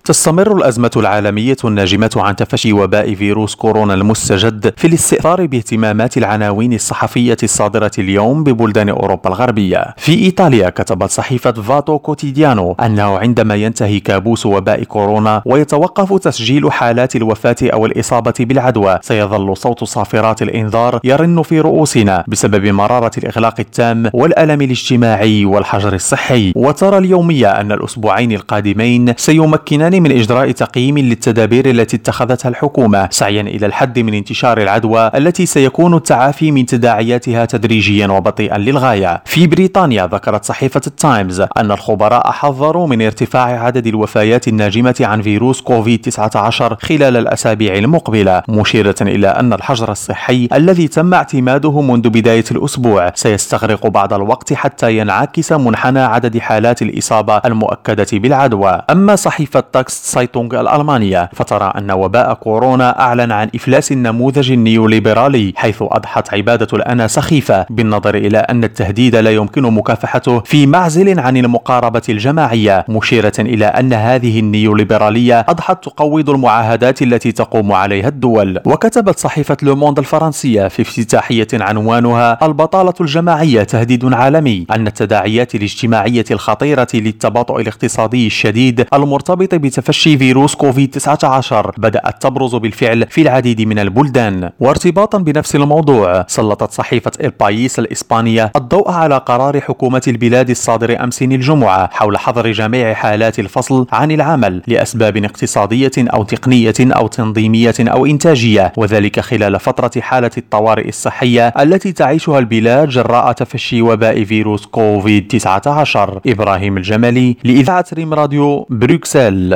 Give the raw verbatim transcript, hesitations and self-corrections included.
تستمر الأزمة العالمية الناجمة عن تفشي وباء فيروس كورونا المستجد في الاستئثار باهتمامات العناوين الصحفية الصادرة اليوم ببلدان أوروبا الغربية. في إيطاليا كتبت صحيفة فاتو كوتيديانو أنه عندما ينتهي كابوس وباء كورونا ويتوقف تسجيل حالات الوفاة أو الإصابة بالعدوى، سيظل صوت صافرات الإنذار يرن في رؤوسنا بسبب مرارة الإغلاق التام والألم الاجتماعي والحجر الصحي. وترى اليومية أن الأسبوعين القادمين سيمكنان من إجراء تقييم للتدابير التي اتخذتها الحكومة سعيا إلى الحد من انتشار العدوى التي سيكون التعافي من تداعياتها تدريجيا وبطيئا للغاية. في بريطانيا ذكرت صحيفة التايمز أن الخبراء حذروا من ارتفاع عدد الوفيات الناجمة عن فيروس كوفيد تسعة عشر خلال الأسابيع المقبلة، مشيرة إلى أن الحجر الصحي الذي تم اعتماده منذ بداية الأسبوع سيستغرق بعض الوقت حتى ينعكس منحنى عدد حالات الإصابة المؤكدة بالعدوى. أما صحيفة تاكست سايتونغ الألمانية فترى أن وباء كورونا أعلن عن إفلاس النموذج النيوليبرالي، حيث أضحت عبادة الأنا سخيفة بالنظر إلى أن التهديد لا يمكن مكافحته في معزل عن المقاربة الجماعية، مشيرة إلى أن هذه النيوليبرالية أضحت تقوض المعاهدات التي تقوم عليها الدول. وكتبت صحيفة لو موند الفرنسية في افتتاحية عنوانها البطالة الجماعية تهديد عالمي أن التداعيات الاجتماعية الخطيرة للتباطؤ الاقتصادي الشديد المرتبط بتفشي فيروس كوفيد تسعة عشر بدأت تبرز بالفعل في العديد من البلدان. وارتباطا بنفس الموضوع سلطت صحيفة البايس الإسبانية الضوء على قرار حكومة البلاد الصادر أمس الجمعة حول حظر جميع حالات الفصل عن العمل لأسباب اقتصادية أو تقنية أو تنظيمية أو إنتاجية، وذلك خلال فترة حالة الطوارئ الصحية التي تعيشها البلاد جراء تفشي وباء فيروس كوفيد تسعة عشر. إبراهيم الجمالي لإذاعة ريم راديو بروكسل.